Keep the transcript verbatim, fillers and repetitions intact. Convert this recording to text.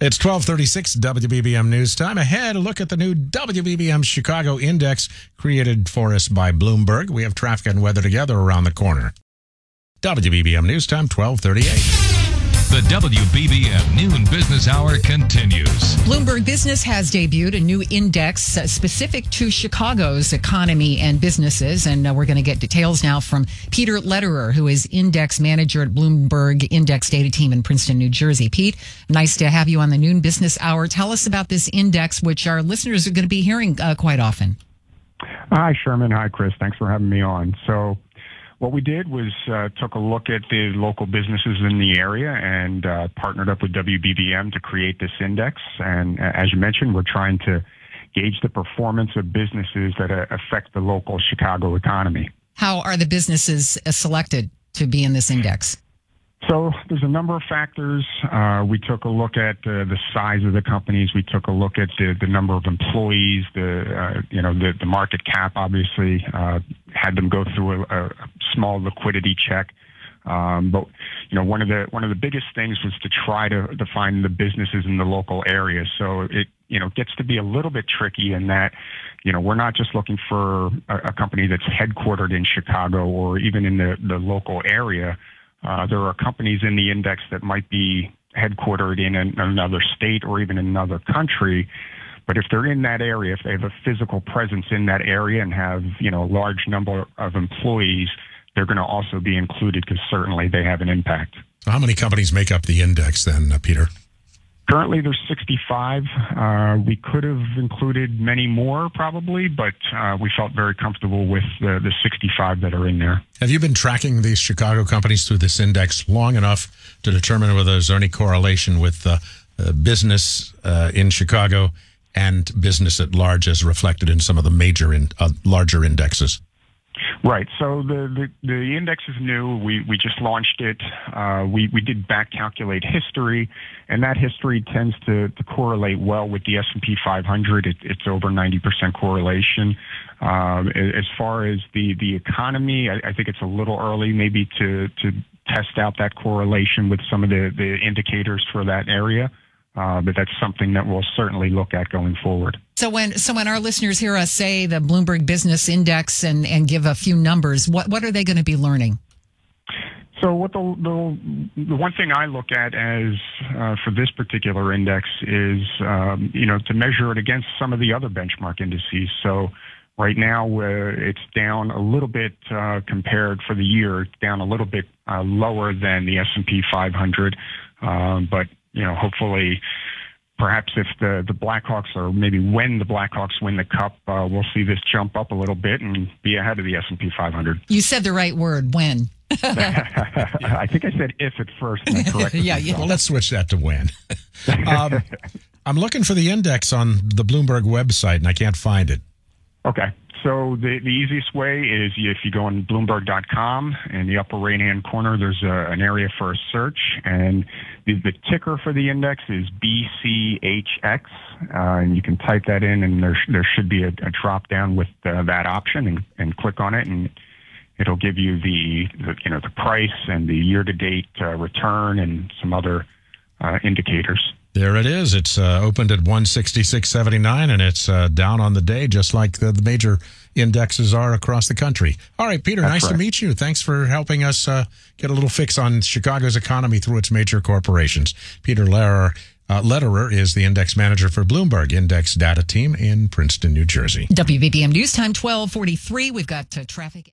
It's twelve thirty-six W B B M News Time. Ahead, a look at the new W B B M Chicago Index created for us by Bloomberg. We have traffic and weather together around the corner. W B B M News Time, twelve thirty-eight. The W B B M Noon Business Hour continues. Bloomberg Business has debuted a new index uh, specific to Chicago's economy and businesses. And uh, we're going to get details now from Peter Lederer, who is index manager at Bloomberg Index Data Team in Princeton, New Jersey. Pete, nice to have you on the Noon Business Hour. Tell us about this index, which our listeners are going to be hearing uh, quite often. Hi, Sherman. Hi, Chris. Thanks for having me on. So, what we did was uh, took a look at the local businesses in the area and uh, partnered up with W B B M to create this index. And uh, as you mentioned, we're trying to gauge the performance of businesses that uh, affect the local Chicago economy. How are the businesses uh, selected to be in this index? So there's a number of factors. Uh, we took a look at uh, the size of the companies. We took a look at the, the number of employees, the uh, you know the, the market cap. Obviously, uh, had them go through a, a small liquidity check. Um, but you know one of the one of the biggest things was to try to, to find the businesses in the local area. So it you know gets to be a little bit tricky in that you know we're not just looking for a, a company that's headquartered in Chicago or even in the, the local area. Uh, there are companies in the index that might be headquartered in an, another state or even in another country. But if they're in that area, if they have a physical presence in that area and have, you know, a large number of employees, they're going to also be included because certainly they have an impact. So how many companies make up the index then, uh, Peter? Currently, there's sixty-five. Uh, we could have included many more, probably, but uh, we felt very comfortable with the, the sixty-five that are in there. Have you been tracking these Chicago companies through this index long enough to determine whether there's any correlation with uh, uh, business uh, in Chicago and business at large as reflected in some of the major, in, uh, larger indexes? Right. So the, the, the index is new. We we just launched it. Uh, we, we did back calculate history, and that history tends to, to correlate well with the S and P five hundred. It, it's over ninety percent correlation. Um, as far as the, the economy, I, I think it's a little early maybe to, to test out that correlation with some of the, the indicators for that area. Uh, but that's something that we'll certainly look at going forward. So when so when our listeners hear us say the Bloomberg Business Index and, and give a few numbers, what, what are they going to be learning? So what the, the, the one thing I look at as uh, for this particular index is, um, you know, to measure it against some of the other benchmark indices. So right now uh, it's down a little bit uh, compared for the year. It's down a little bit uh, lower than the S and P five hundred, um, but you know, hopefully, perhaps if the, the Blackhawks or maybe when the Blackhawks win the Cup, uh, we'll see this jump up a little bit and be ahead of the S and P five hundred. You said the right word, when. I think I said if at first. And I corrected yeah, yeah. Well, let's switch that to when. um, I'm looking for the index on the Bloomberg website, and I can't find it. Okay. So the, the easiest way is if you go on Bloomberg dot com, in the upper right-hand corner, there's a, an area for a search, and the, the ticker for the index is B C H X, uh, and you can type that in, and there there should be a, a drop-down with uh, that option, and, and click on it, and it'll give you the, the you know the price and the year-to-date uh, return and some other uh, indicators. There it is. It's uh, opened at one sixty-six seventy-nine, and it's uh, down on the day, just like the, the major indexes are across the country. All right, Peter, That's nice right. to meet you. Thanks for helping us uh, get a little fix on Chicago's economy through its major corporations. Peter Lederer, uh, Lederer is the index manager for Bloomberg Index Data Team in Princeton, New Jersey. W B B M News Time, twelve forty-three. We've got uh, traffic.